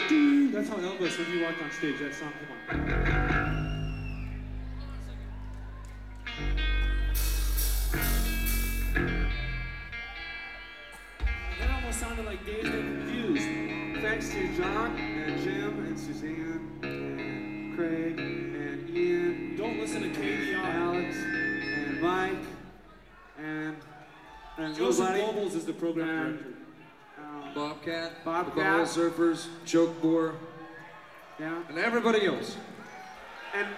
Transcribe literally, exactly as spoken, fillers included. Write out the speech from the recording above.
doo. That's how Elvis, when he walked on stage, that song, come on. That almost sounded like Dazed and Confused. Thanks to John and Jim and Suzanne and Craig and Ian. Don't listen to K D R. Alex and Mike and, and Joseph nobody. Goebbels is the program director. Um, Bobcat, Bobcat. the Bottle Surfers, Choke Bore, yeah. and everybody else.